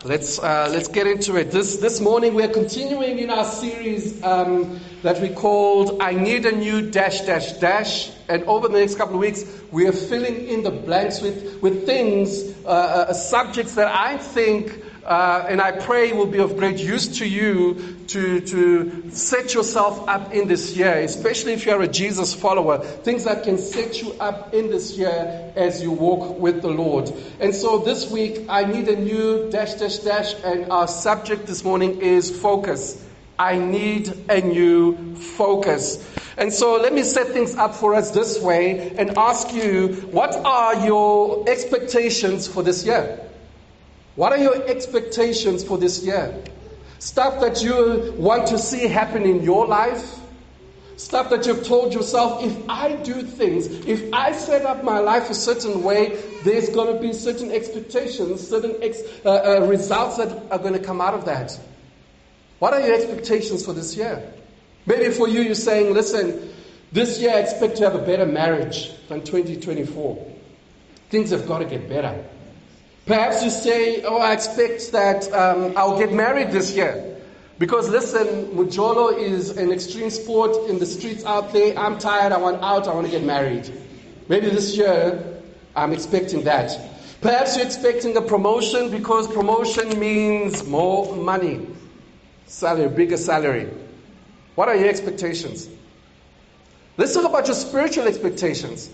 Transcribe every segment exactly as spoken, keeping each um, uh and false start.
Let's uh, let's get into it. This this morning we are continuing in our series um, that we called "I Need a New Dash Dash Dash," and over the next couple of weeks we are filling in the blanks with with things, uh, uh, subjects that I think uh, and I pray will be of great use to you to to set yourself up in this year, especially if you are a Jesus follower. Things that can set you up in this year as you walk with the Lord. And so this week I need a new dash dash dash, and our subject this morning is focus. I need a new focus. And so let me set things up for us this way and ask you, what are your expectations for this year? What are your expectations for this year? Stuff that you want to see happen in your life. Stuff that you've told yourself, if I do things, if I set up my life a certain way, there's going to be certain expectations, certain ex, uh, uh, results that are going to come out of that. What are your expectations for this year? Maybe for you, you're saying, listen, this year I expect to have a better marriage than twenty twenty-four. Things have got to get better. Perhaps you say, oh, I expect that um, I'll get married this year. Because listen, Mujolo is an extreme sport in the streets out there. I'm tired, I want out, I want to get married. Maybe this year, I'm expecting that. Perhaps you're expecting a promotion because promotion means more money. Salary, bigger salary. What are your expectations? Let's talk about your spiritual expectations.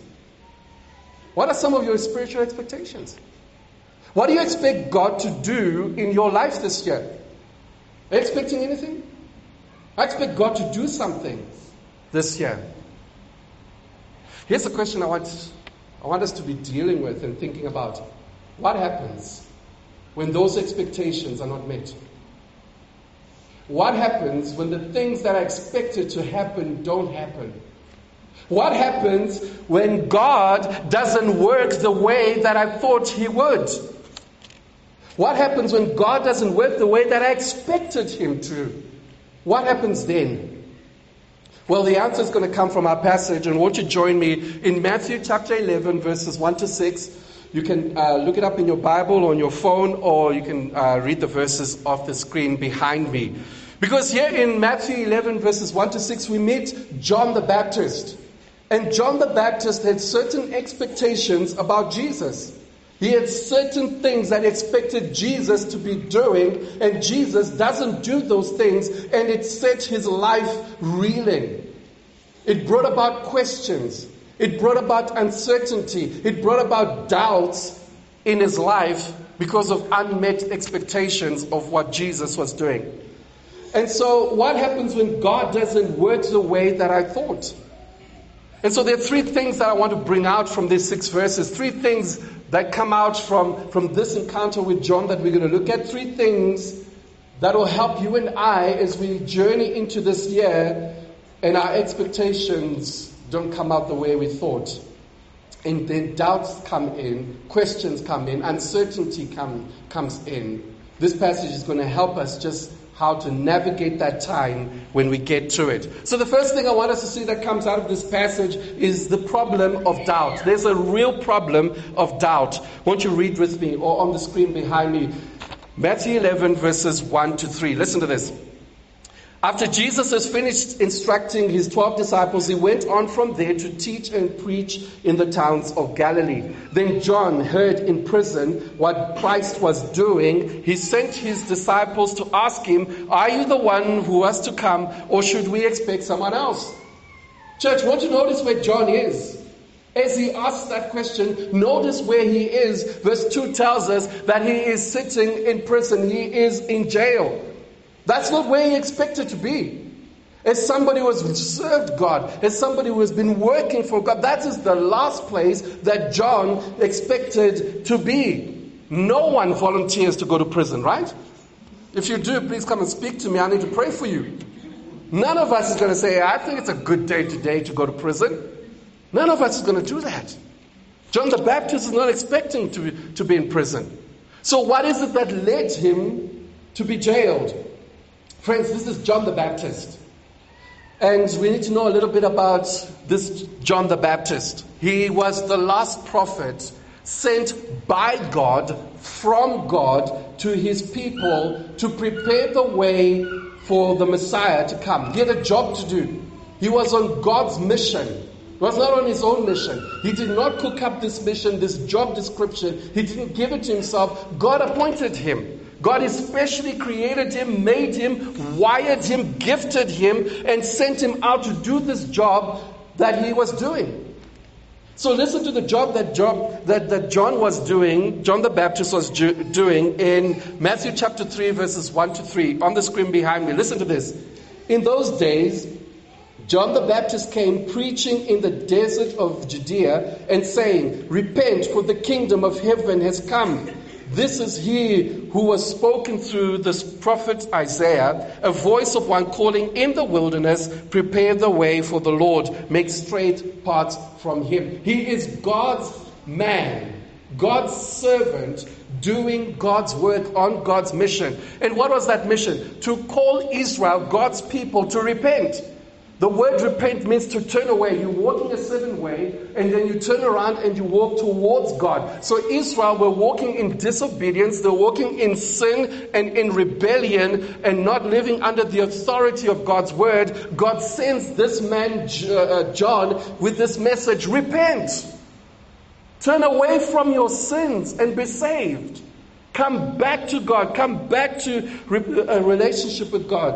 What are some of your spiritual expectations? What do you expect God to do in your life this year? Are you expecting anything? I expect God to do something this year. Here's the question I want, I want us to be dealing with and thinking about. What happens when those expectations are not met? What happens when the things that are expected to happen don't happen? What happens when God doesn't work the way that I thought He would? What happens when God doesn't work the way that I expected Him to? What happens then? Well, the answer is going to come from our passage, and won't you join me in Matthew chapter eleven, verses one to six. You can uh, look it up in your Bible or on your phone, or you can uh, read the verses off the screen behind me. Because here in Matthew eleven, verses one to six, we meet John the Baptist. And John the Baptist had certain expectations about Jesus. He had certain things that he expected Jesus to be doing, and Jesus doesn't do those things, and it set his life reeling. It brought about questions. It brought about uncertainty. It brought about doubts in his life because of unmet expectations of what Jesus was doing. And so what happens when God doesn't work the way that I thought? And so there are three things that I want to bring out from these six verses. Three things that come out from, from this encounter with John that we're going to look at. Three things that will help you and I as we journey into this year and our expectations don't come out the way we thought. And then doubts come in, questions come in, uncertainty come, comes in. This passage is going to help us just how to navigate that time when we get to it. So the first thing I want us to see that comes out of this passage is the problem of doubt. There's a real problem of doubt. Won't you read with me or on the screen behind me? Matthew eleven, verses one to three. Listen to this. After Jesus has finished instructing his twelve disciples, he went on from there to teach and preach in the towns of Galilee. Then John heard in prison what Christ was doing. He sent his disciples to ask him, "Are you the one who was to come, or should we expect someone else?" Church, won't you notice where John is? As he asks that question, notice where he is. Verse two tells us that he is sitting in prison. He is in jail. That's not where he expected to be. As somebody who has served God, as somebody who has been working for God, that is the last place that John expected to be. No one volunteers to go to prison, right? If you do, please come and speak to me. I need to pray for you. None of us is going to say, I think it's a good day today to go to prison. None of us is going to do that. John the Baptist is not expecting to, to be in prison. So what is it that led him to be jailed? Friends, this is John the Baptist. And we need to know a little bit about this John the Baptist. He was the last prophet sent by God from God to his people to prepare the way for the Messiah to come. He had a job to do. He was on God's mission. He was not on his own mission. He did not cook up this mission, this job description. He didn't give it to himself. God appointed him. God especially created him, made him, wired him, gifted him, and sent him out to do this job that he was doing. So listen to the job that, job that, that John was doing, John the Baptist was ju- doing in Matthew chapter three, verses one to three. On the screen behind me, listen to this. In those days, John the Baptist came preaching in the desert of Judea and saying, "Repent, for the kingdom of heaven has come. This is he who was spoken through this prophet Isaiah, a voice of one calling in the wilderness, prepare the way for the Lord, make straight paths from him." He is God's man, God's servant, doing God's work on God's mission. And what was that mission? To call Israel, God's people, to repent. The word repent means to turn away. You're walking a certain way, and then you turn around and you walk towards God. So Israel were walking in disobedience. They're walking in sin and in rebellion and not living under the authority of God's word. God sends this man, uh, John, with this message: repent. Turn away from your sins and be saved. Come back to God. Come back to a relationship with God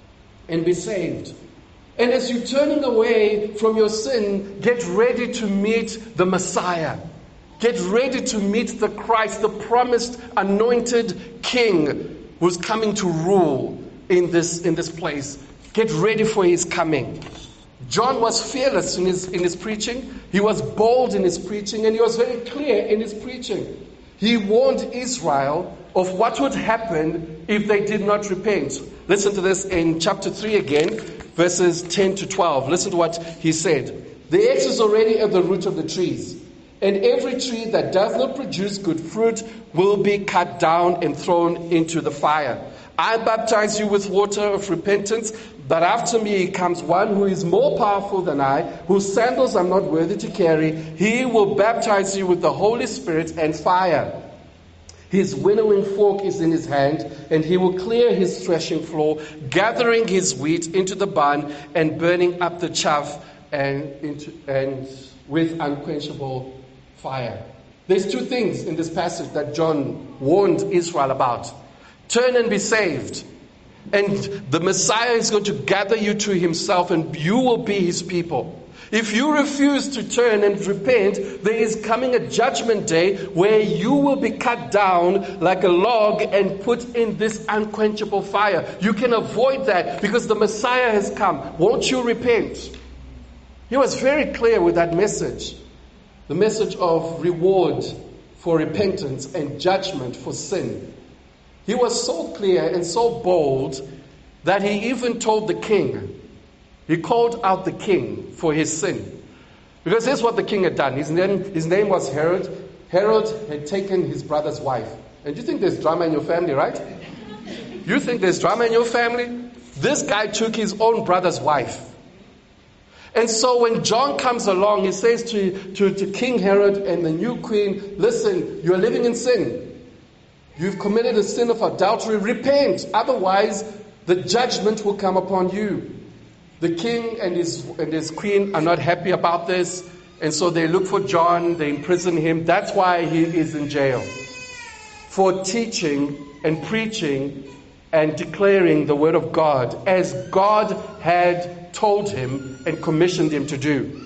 and be saved. And as you're turning away from your sin, get ready to meet the Messiah. Get ready to meet the Christ, the promised anointed King who's coming to rule in this, in this place. Get ready for his coming. John was fearless in his, in his preaching. He was bold in his preaching, and he was very clear in his preaching. He warned Israel of what would happen if they did not repent. Listen to this in chapter three again, verses ten to twelve. Listen to what he said. "The axe is already at the root of the trees, and every tree that does not produce good fruit will be cut down and thrown into the fire. I baptize you with water of repentance, but after me comes one who is more powerful than I, whose sandals I'm not worthy to carry. He will baptize you with the Holy Spirit and fire. His winnowing fork is in his hand, and he will clear his threshing floor, gathering his wheat into the barn and burning up the chaff and, into, and with unquenchable fire." There's two things in this passage that John warned Israel about. Turn and be saved. And the Messiah is going to gather you to himself, and you will be his people. If you refuse to turn and repent, there is coming a judgment day where you will be cut down like a log and put in this unquenchable fire. You can avoid that because the Messiah has come. Won't you repent? He was very clear with that message. The message of reward for repentance and judgment for sin. He was so clear and so bold that he even told the king. He called out the king for his sin. Because here's what the king had done. His name, his name was Herod. Herod had taken his brother's wife. And you think there's drama in your family, right? You think there's drama in your family? This guy took his own brother's wife. And so when John comes along, he says to, to, to King Herod and the new queen, "Listen, you're living in sin. You've committed a sin of adultery. Repent. Otherwise, the judgment will come upon you." The king and his, and his queen are not happy about this. And so they look for John. They imprison him. That's why he is in jail. For teaching and preaching and declaring the word of God as God had told him and commissioned him to do.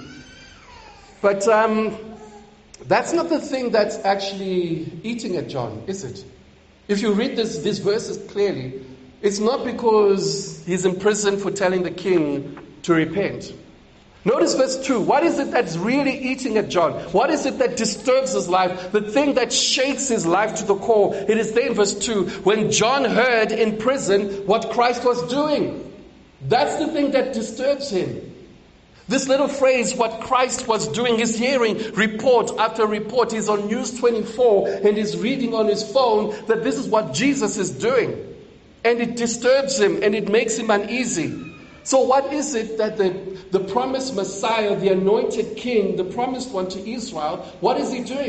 But um, that's not the thing that's actually eating at John, is it? If you read this, these verses clearly, it's not because he's in prison for telling the king to repent. Notice verse two. What is it that's really eating at John? What is it that disturbs his life? The thing that shakes his life to the core. It is there in verse two. When John heard in prison what Christ was doing. That's the thing that disturbs him. This little phrase, what Christ was doing, he's hearing report after report. He's on News twenty-four and he's reading on his phone that this is what Jesus is doing. And it disturbs him and it makes him uneasy. So what is it that the, the promised Messiah, the anointed king, the promised one to Israel, what is he doing?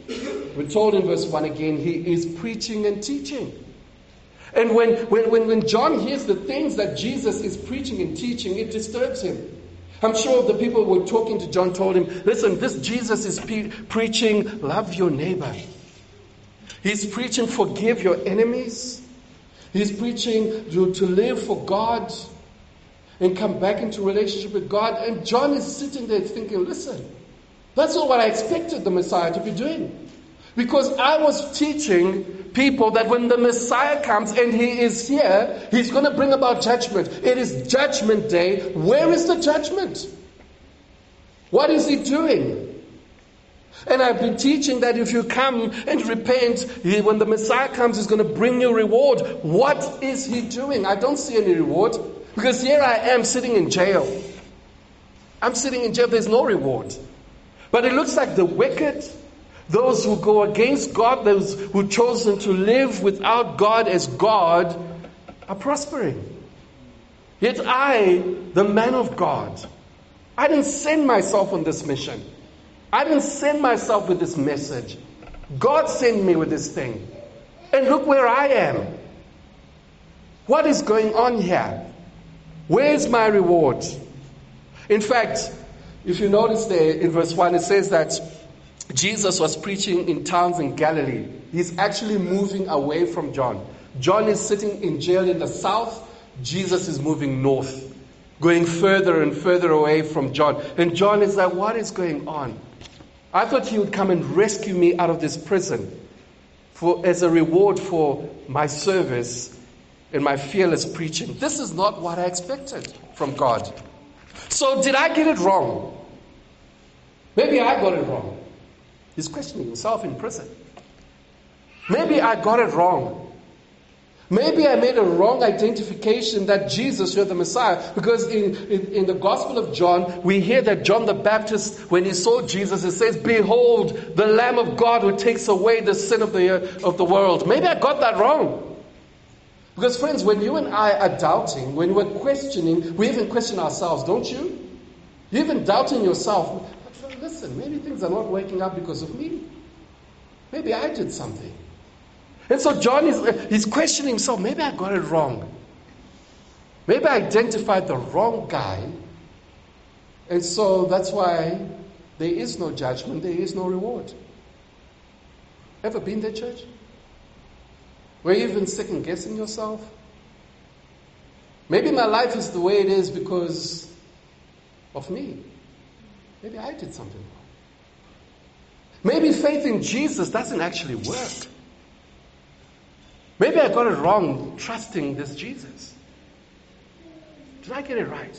We're told in verse one again, he is preaching and teaching. And when, when, when, when John hears the things that Jesus is preaching and teaching, it disturbs him. I'm sure the people who were talking to John told him, listen, this Jesus is pe- preaching, love your neighbor. He's preaching, forgive your enemies. He's preaching to, to live for God and come back into relationship with God. And John is sitting there thinking, listen, that's not what I expected the Messiah to be doing. Because I was teaching people that when the Messiah comes and he is here, he's going to bring about judgment. It is judgment day. Where is the judgment? What is he doing? And I've been teaching that if you come and repent, he, when the Messiah comes, he's going to bring you reward. What is he doing? I don't see any reward. Because here I am sitting in jail. I'm sitting in jail. There's no reward. But it looks like the wicked, those who go against God, those who chosen to live without God as God, are prospering. Yet I, the man of God, I didn't send myself on this mission. I didn't send myself with this message. God sent me with this thing. And look where I am. What is going on here? Where's my reward? In fact, if you notice there in verse one, it says that Jesus was preaching in towns in Galilee. He's actually moving away from John. John is sitting in jail in the south. Jesus is moving north, going further and further away from John. And John is like, what is going on? I thought he would come and rescue me out of this prison for as a reward for my service and my fearless preaching. This is not what I expected from God. So did I get it wrong? Maybe I got it wrong. He's questioning himself in prison. Maybe I got it wrong. Maybe I made a wrong identification that Jesus, you're the Messiah. Because in, in, in the Gospel of John, we hear that John the Baptist, when he saw Jesus, it says, behold, the Lamb of God who takes away the sin of the, of the world. Maybe I got that wrong. Because friends, when you and I are doubting, when we're questioning, we even question ourselves, don't you? You're even doubting yourself. But listen, maybe things are not working out because of me. Maybe I did something. And so John is he's questioning himself. Maybe I got it wrong. Maybe I identified the wrong guy. And so that's why there is no judgment, there is no reward. Ever been there, church? Were you even second guessing yourself? Maybe my life is the way it is because of me. Maybe I did something wrong. Maybe faith in Jesus doesn't actually work. Maybe I got it wrong trusting this Jesus. Did I get it right?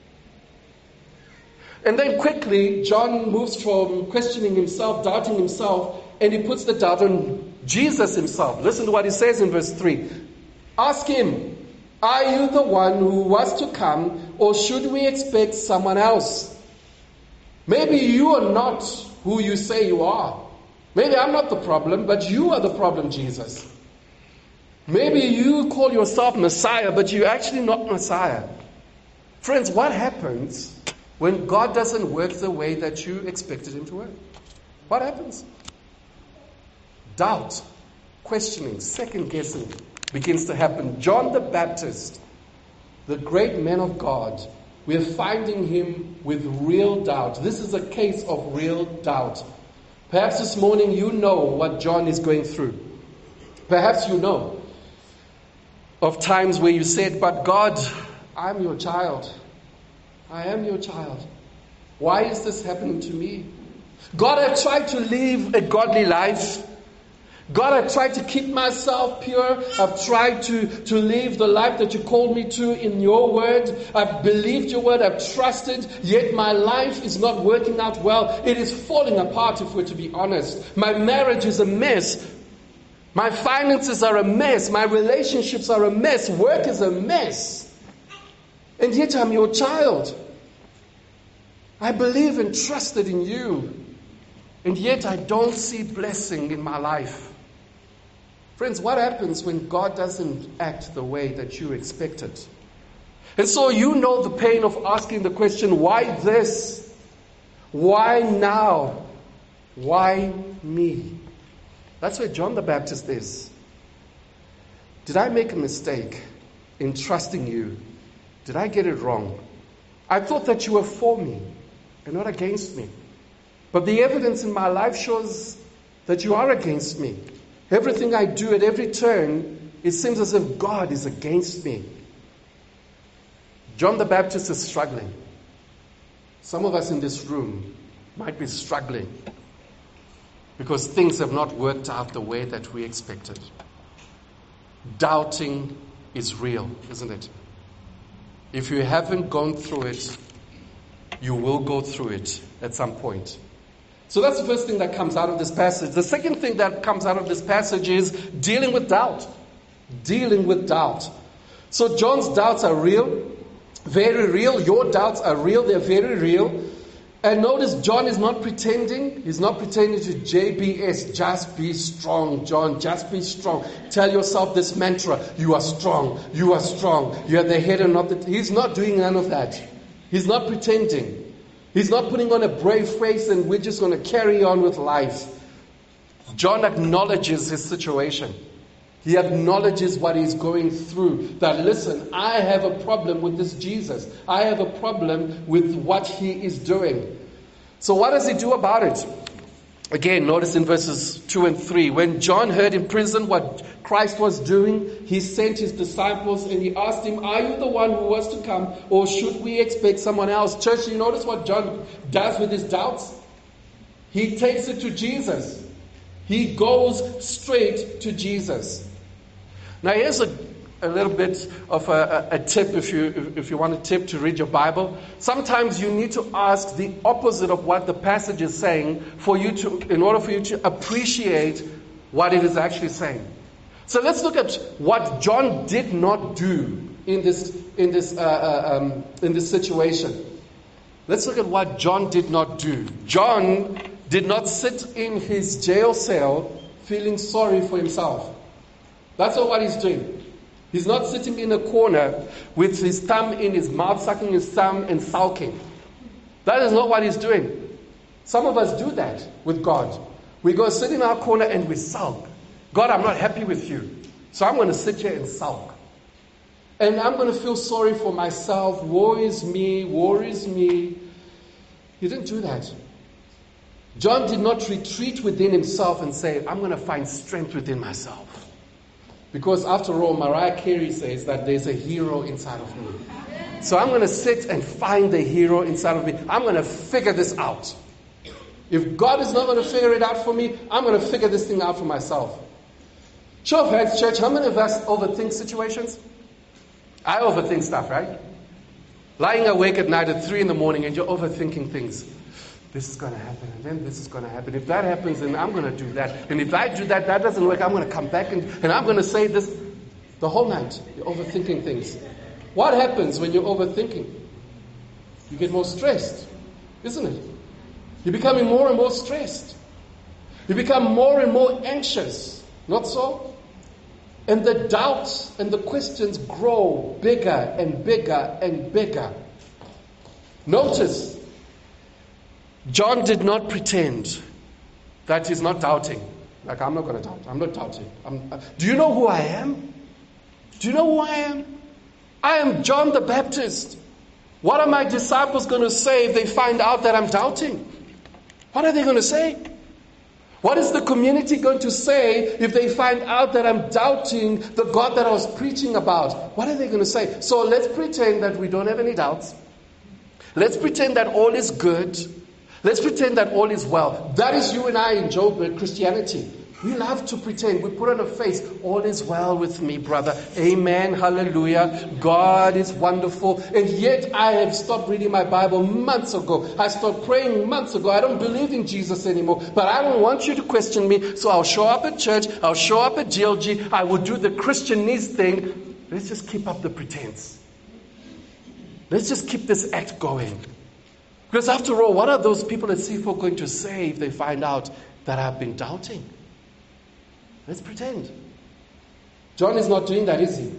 And then quickly, John moves from questioning himself, doubting himself, and he puts the doubt on Jesus himself. Listen to what he says in verse three. Ask him, are you the one who was to come, or should we expect someone else? Maybe you are not who you say you are. Maybe I'm not the problem, but you are the problem, Jesus. Maybe you call yourself Messiah, but you're actually not Messiah. Friends, what happens when God doesn't work the way that you expected him to work? What happens? Doubt, questioning, second guessing begins to happen. John the Baptist, the great man of God, we're finding him with real doubt. This is a case of real doubt. Perhaps this morning you know what John is going through. Perhaps you know of times where you said, but God, I'm your child. I am your child. Why is this happening to me? God, I've tried to live a godly life. God, I've tried to keep myself pure. I've tried to, to live the life that you called me to in your word. I've believed your word. I've trusted. Yet my life is not working out well. It is falling apart, if we're to be honest. My marriage is a mess. My finances are a mess. My relationships are a mess. Work is a mess. And yet I'm your child. I believe and trusted in you. And yet I don't see blessing in my life. Friends, what happens when God doesn't act the way that you expected? And so you know the pain of asking the question, why this? Why now? Why me? That's where John the Baptist is. Did I make a mistake in trusting you? Did I get it wrong? I thought that you were for me and not against me. But the evidence in my life shows that you are against me. Everything I do at every turn, it seems as if God is against me. John the Baptist is struggling. Some of us in this room might be struggling because things have not worked out the way that we expected. Doubting is real, isn't it? If you haven't gone through it, you will go through it at some point. So that's the first thing that comes out of this passage. The second thing that comes out of this passage is dealing with doubt. Dealing with doubt. So John's doubts are real, very real. Your doubts are real, they're very real. And notice John is not pretending. He's not pretending to J B S. Just be strong, John. Just be strong. Tell yourself this mantra. You are strong. You are strong. You are the head and not the... He's not doing none of that. He's not pretending. He's not putting on a brave face and we're just going to carry on with life. John acknowledges his situation. He acknowledges what he's going through. That, listen, I have a problem with this Jesus. I have a problem with what he is doing. So what does he do about it? Again, notice in verses two and three. When John heard in prison what Christ was doing, he sent his disciples and he asked him, are you the one who was to come, or should we expect someone else? Church, you notice what John does with his doubts? He takes it to Jesus. He goes straight to Jesus. Now here's a, a little bit of a, a, a tip if you if you want a tip to read your Bible. Sometimes you need to ask the opposite of what the passage is saying for you to, in order for you to appreciate what it is actually saying. So let's look at what John did not do in this in this uh, uh, um, in this situation. Let's look at what John did not do. John did not sit in his jail cell feeling sorry for himself. That's not what he's doing. He's not sitting in a corner with his thumb in his mouth, sucking his thumb and sulking. That is not what he's doing. Some of us do that with God. We go sit in our corner and we sulk. God, I'm not happy with you. So I'm going to sit here and sulk. And I'm going to feel sorry for myself. Woe is me, woe is me. He didn't do that. John did not retreat within himself and say, I'm going to find strength within myself. Because after all, Mariah Carey says that there's a hero inside of me. So I'm going to sit and find the hero inside of me. I'm going to figure this out. If God is not going to figure it out for me, I'm going to figure this thing out for myself. Show of hands, church, how many of us overthink situations? I overthink stuff, right? Lying awake at night at three in the morning and you're overthinking things. This is going to happen, and then this is going to happen. If that happens, then I'm going to do that. And if I do that, that doesn't work, I'm going to come back and, and I'm going to say this. The whole night, you're overthinking things. What happens when you're overthinking? You get more stressed, isn't it? You're becoming more and more stressed. You become more and more anxious. Not so? And the doubts and the questions grow bigger and bigger and bigger. Notice, John did not pretend that he's not doubting. Like, I'm not going to doubt. I'm not doubting. I'm, uh, do you know who I am? Do you know who I am? I am John the Baptist. What are my disciples going to say if they find out that I'm doubting? What are they going to say? What is the community going to say if they find out that I'm doubting the God that I was preaching about? What are they going to say? So let's pretend that we don't have any doubts. Let's pretend that all is good. Let's pretend that all is well. That is you and I in Job Christianity. We love to pretend. We put on a face. All is well with me, brother. Amen. Hallelujah. God is wonderful. And yet I have stopped reading my Bible months ago. I stopped praying months ago. I don't believe in Jesus anymore. But I don't want you to question me. So I'll show up at church. I'll show up at G L G. I will do the Christianese thing. Let's just keep up the pretense. Let's just keep this act going. Because after all, what are those people at C four going to say if they find out that I've been doubting? Let's pretend. John is not doing that, is he?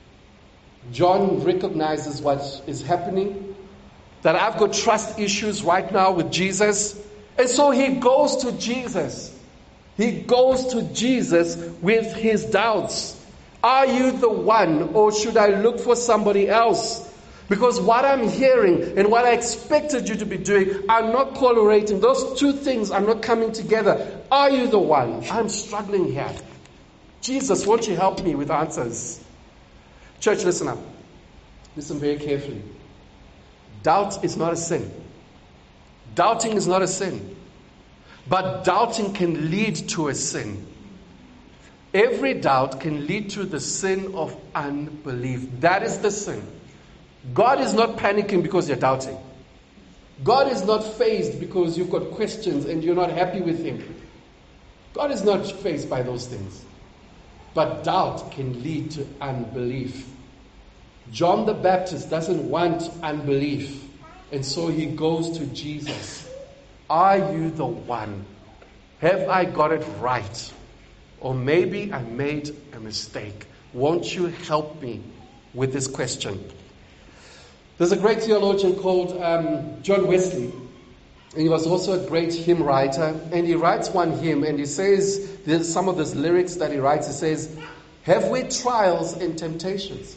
John recognizes what is happening, that I've got trust issues right now with Jesus. And so he goes to Jesus. He goes to Jesus with his doubts. Are you the one, or should I look for somebody else? Because what I'm hearing and what I expected you to be doing are not correlating. Those two things are not coming together. Are you the one? I'm struggling here. Jesus, won't you help me with answers? Church, listen up. Listen very carefully. Doubt is not a sin. Doubting is not a sin. But doubting can lead to a sin. Every doubt can lead to the sin of unbelief. That is the sin. God is not panicking because you're doubting. God is not fazed because you've got questions and you're not happy with him. God is not fazed by those things. But doubt can lead to unbelief. John the Baptist doesn't want unbelief. And so he goes to Jesus. Are you the one? Have I got it right? Or maybe I made a mistake. Won't you help me with this question? There's a great theologian called um, John Wesley. And he was also a great hymn writer. And he writes one hymn and he says, there's some of his lyrics that he writes, he says, have we trials and temptations?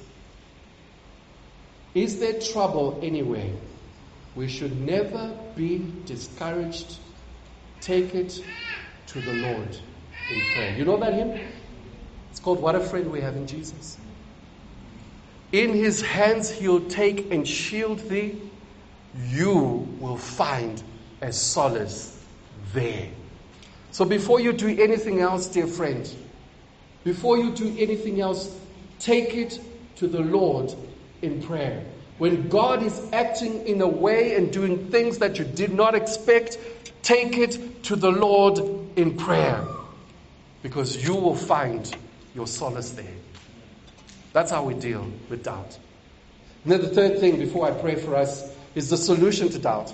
Is there trouble anywhere? We should never be discouraged. Take it to the Lord in prayer. You know that hymn? It's called What a Friend We Have in Jesus. In his hands he'll take and shield thee. You will find a solace there. So before you do anything else, dear friend, before you do anything else, take it to the Lord in prayer. When God is acting in a way and doing things that you did not expect, take it to the Lord in prayer. Because you will find your solace there. That's how we deal with doubt. And then the third thing before I pray for us is the solution to doubt.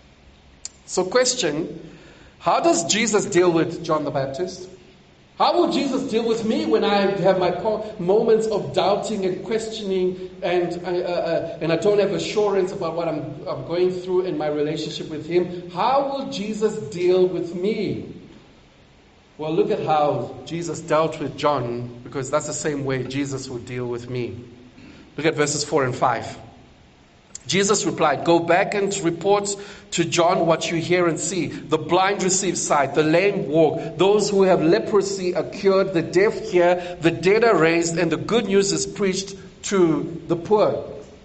So question, how does Jesus deal with John the Baptist? How will Jesus deal with me when I have my moments of doubting and questioning and uh, uh, and I don't have assurance about what I'm, I'm going through in my relationship with him? How will Jesus deal with me? Well, look at how Jesus dealt with John, because that's the same way Jesus will deal with me. Look at verses four and five. Jesus replied, go back and report to John what you hear and see. The blind receive sight, the lame walk, those who have leprosy are cured, the deaf hear, the dead are raised, and the good news is preached to the poor.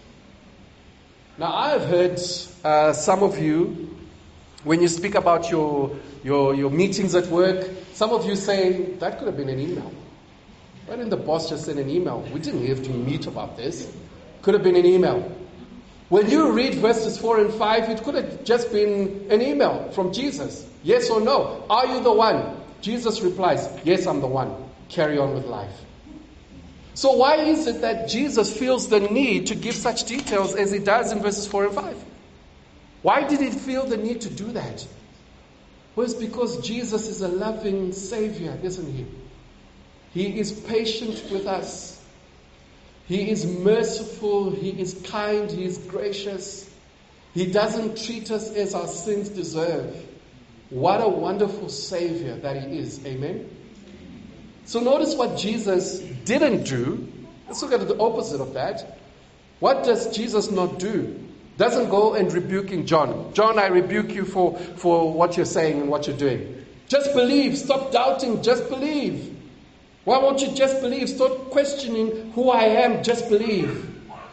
Now, I have heard uh, some of you, when you speak about your, your, your meetings at work, some of you say, that could have been an email. Why didn't the boss just send an email? We didn't have to meet about this. Could have been an email. When you read verses four and five, it could have just been an email from Jesus. Yes or no? Are you the one? Jesus replies, yes, I'm the one. Carry on with life. So why is it that Jesus feels the need to give such details as he does in verses four and five? Why did he feel the need to do that? Well, it's because Jesus is a loving Savior, isn't he? He is patient with us. He is merciful, he is kind, he is gracious. He doesn't treat us as our sins deserve. What a wonderful Savior that he is. Amen? So notice what Jesus didn't do. Let's look at the opposite of that. What does Jesus not do? Doesn't go and rebuking John. John, I rebuke you for, for what you're saying and what you're doing. Just believe. Stop doubting. Just believe. Why won't you just believe? Stop questioning who I am. Just believe.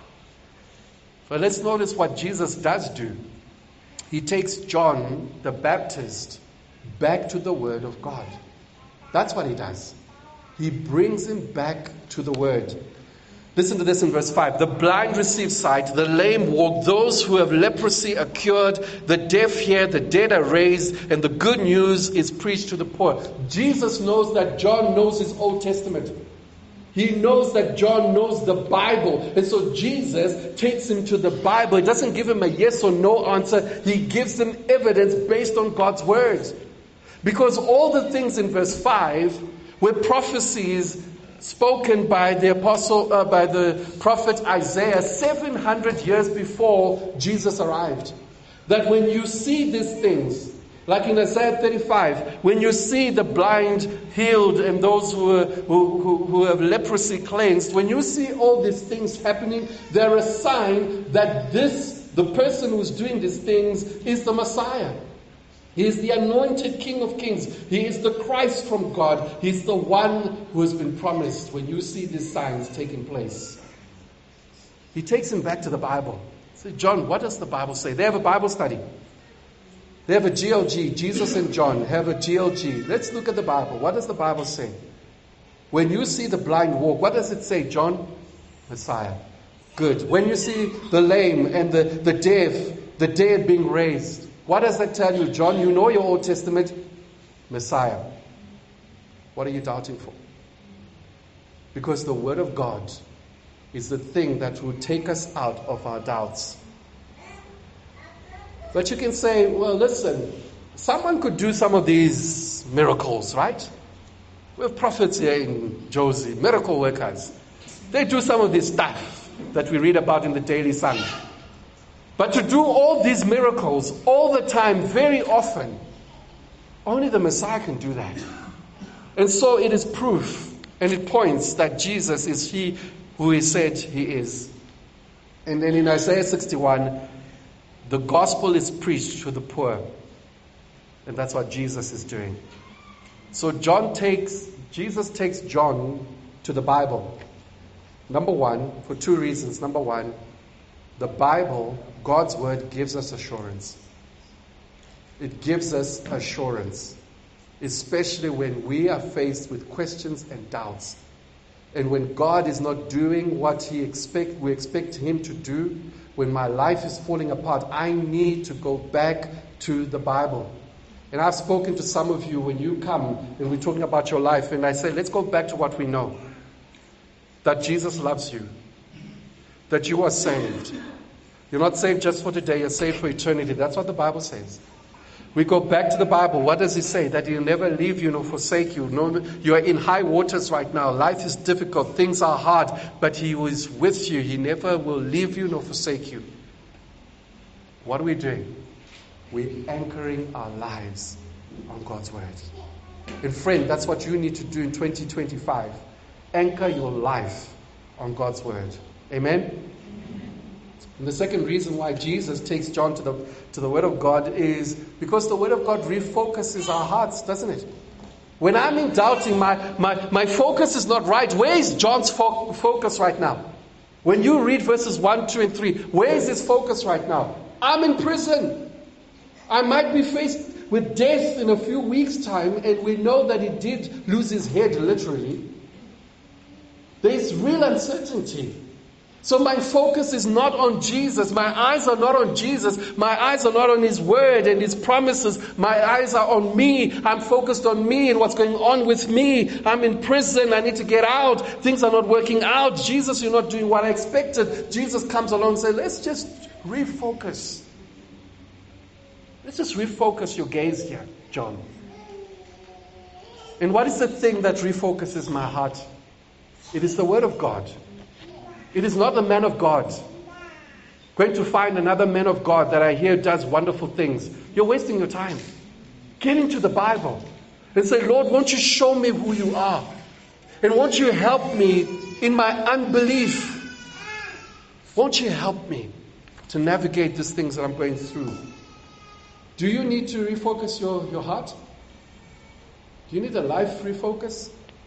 But let's notice what Jesus does do. He takes John the Baptist back to the Word of God. That's what he does. He brings him back to the Word. Listen to this in verse five. The blind receive sight, the lame walk, those who have leprosy are cured, the deaf hear, the dead are raised, and the good news is preached to the poor. Jesus knows that John knows his Old Testament. He knows that John knows the Bible. And so Jesus takes him to the Bible. He doesn't give him a yes or no answer. He gives him evidence based on God's words. Because all the things in verse five were prophecies spoken by the apostle, uh, by the prophet Isaiah seven hundred years before Jesus arrived. That when you see these things, Like in Isaiah thirty-five, when you see the blind healed and those who, are, who, who, who have leprosy cleansed, when you see all these things happening, they're a sign that this, the person who's doing these things, is the Messiah. He is the anointed King of Kings. He is the Christ from God. He's the one who has been promised when you see these signs taking place. He takes him back to the Bible. Say, John, what does the Bible say? They have a Bible study. They have a G L G. Jesus and John have a G L G. Let's look at the Bible. What does the Bible say? When you see the blind walk, what does it say, John? Messiah. Good. When you see the lame and the, the deaf, the dead being raised, what does that tell you, John? You know your Old Testament. Messiah. What are you doubting for? Because the Word of God is the thing that will take us out of our doubts. But you can say, well, listen, someone could do some of these miracles, right? We have prophets here in Josie, miracle workers. They do some of this stuff that we read about in the Daily Sun. But to do all these miracles all the time, very often, only the Messiah can do that. And so it is proof, and it points that Jesus is he who he said he is. And then in Isaiah sixty-one, the gospel is preached to the poor. And that's what Jesus is doing. So John takes, Jesus takes John to the Bible. Number one, for two reasons. Number one, the Bible, God's word, gives us assurance. It gives us assurance. Especially when we are faced with questions and doubts. And when God is not doing what he expect, we expect him to do, when my life is falling apart, I need to go back to the Bible. And I've spoken to some of you when you come and we're talking about your life, and I say, let's go back to what we know. That Jesus loves you. That you are saved. You're not saved just for today, you're saved for eternity. That's what the Bible says. We go back to the Bible. What does it say? That he'll never leave you nor forsake you. No, you are in high waters right now. Life is difficult. Things are hard. But he is with you. He never will leave you nor forsake you. What are we doing? We're anchoring our lives on God's word. And friend, that's what you need to do in twenty twenty-five. Anchor your life on God's word. Amen? And the second reason why Jesus takes John to the to the Word of God is because the Word of God refocuses our hearts, doesn't it? When I'm in doubting, my, my, my focus is not right. Where is John's fo- focus right now? When you read verses one, two, and three, where is his focus right now? I'm in prison. I might be faced with death in a few weeks' time, and we know that he did lose his head, literally. There's real uncertainty. So my focus is not on Jesus. My eyes are not on Jesus. My eyes are not on his word and his promises. My eyes are on me. I'm focused on me and what's going on with me. I'm in prison. I need to get out. Things are not working out. Jesus, you're not doing what I expected. Jesus comes along and says, let's just refocus. Let's just refocus your gaze here, John. And what is the thing that refocuses my heart? It is the Word of God. It is not the man of God. Going to find another man of God that I hear does wonderful things. You're wasting your time. Get into the Bible and say, Lord, won't you show me who you are? And won't you help me in my unbelief? Won't you help me to navigate these things that I'm going through? Do you need to refocus your, your heart? Do you need a life refocus?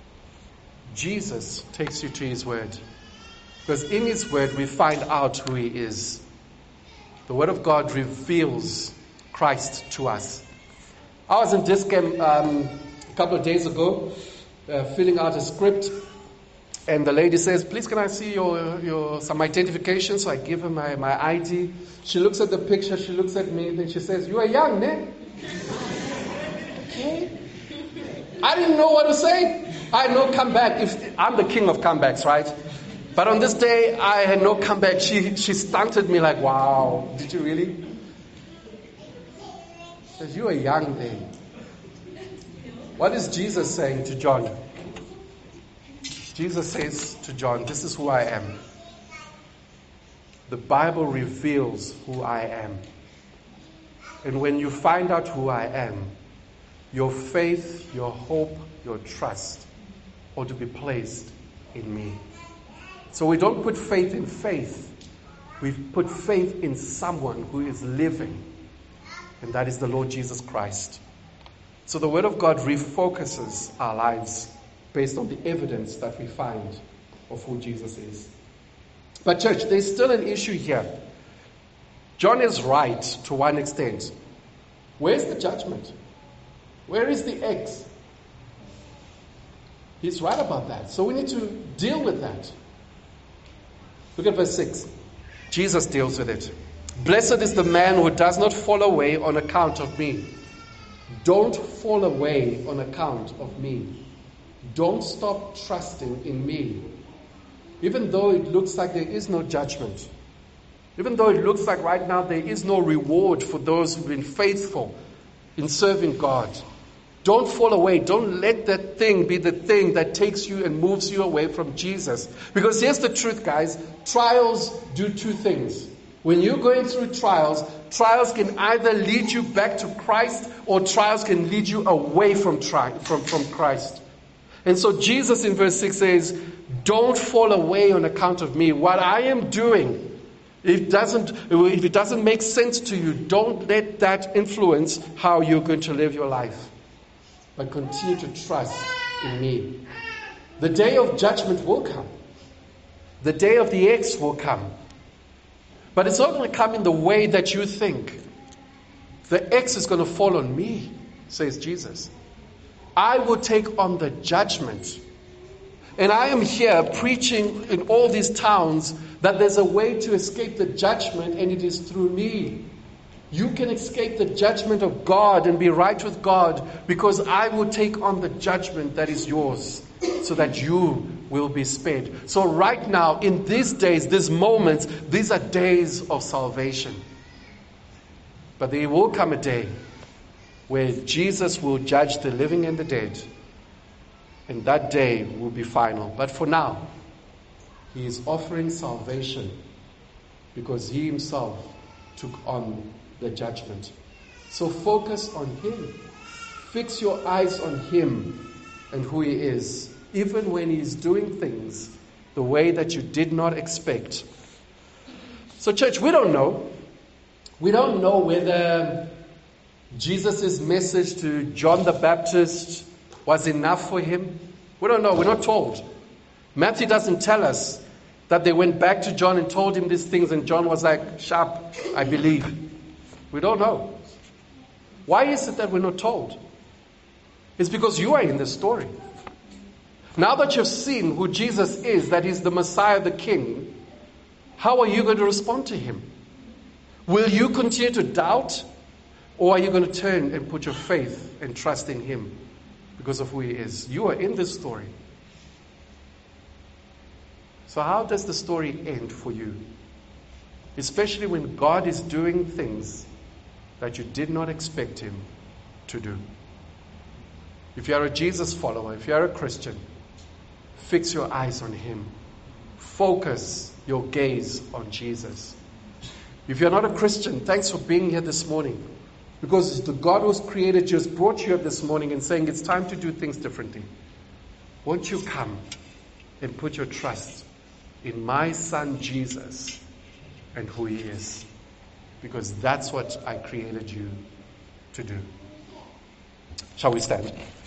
Jesus takes you to his word. Because in his word we find out who he is. The word of God reveals Christ to us. I was in Discam um, a couple of days ago, uh, filling out a script, and the lady says, please can I see your, your some identification? So I give her my, my I D. She looks at the picture, she looks at me, then she says, you are young, ne? Okay. I didn't know what to say. I had no comeback. If, I'm the king of comebacks, right? But on this day, I had no comeback. She she stunted me like, wow, did you really? She says, you are young then. What is Jesus saying to John? Jesus says to John, this is who I am. The Bible reveals who I am. And when you find out who I am, your faith, your hope, your trust ought to be placed in me. So we don't put faith in faith. We put faith in someone who is living. And that is the Lord Jesus Christ. So the Word of God refocuses our lives based on the evidence that we find of who Jesus is. But church, there's still an issue here. John is right to one extent. Where's the judgment? Where is the X? He's right about that. So we need to deal with that. Look at verse six. Jesus deals with it. Blessed is the man who does not fall away on account of me. Don't fall away on account of me. Don't stop trusting in me. Even though it looks like there is no judgment. Even though it looks like right now there is no reward for those who've been faithful in serving God. Don't fall away. Don't let that thing be the thing that takes you and moves you away from Jesus. Because here's the truth, guys. Trials do two things. When you're going through trials, trials can either lead you back to Christ or trials can lead you away from, tri- from, from Christ. And so Jesus in verse six says, don't fall away on account of me. What I am doing, if it doesn't, if it doesn't make sense to you, don't let that influence how you're going to live your life. But continue to trust in me. The day of judgment will come. The day of the X will come. But it's not going to come in the way that you think. The X is going to fall on me, says Jesus. I will take on the judgment. And I am here preaching in all these towns that there's a way to escape the judgment, and it is through me. You can escape the judgment of God and be right with God because I will take on the judgment that is yours so that you will be spared. So right now, in these days, these moments, these are days of salvation. But there will come a day where Jesus will judge the living and the dead. And that day will be final. But for now, he is offering salvation because he himself took on the judgment. So focus on him. Fix your eyes on him and who he is, even when he's doing things the way that you did not expect. So church, we don't know. We don't know whether Jesus' message to John the Baptist was enough for him. We don't know. We're not told. Matthew doesn't tell us that they went back to John and told him these things and John was like, sharp, I believe. We don't know. Why is it that we're not told? It's because you are in the story. Now that you've seen who Jesus is, that he's the Messiah, the King, how are you going to respond to him? Will you continue to doubt? Or are you going to turn and put your faith and trust in him because of who he is? You are in this story. So how does the story end for you? Especially when God is doing things that you did not expect him to do. If you are a Jesus follower, if you are a Christian, fix your eyes on him. Focus your gaze on Jesus. If you're not a Christian, thanks for being here this morning. Because the God who's created you has brought you here this morning and saying it's time to do things differently. Won't you come and put your trust in my son Jesus and who he is? Because that's what I created you to do. Shall we stand?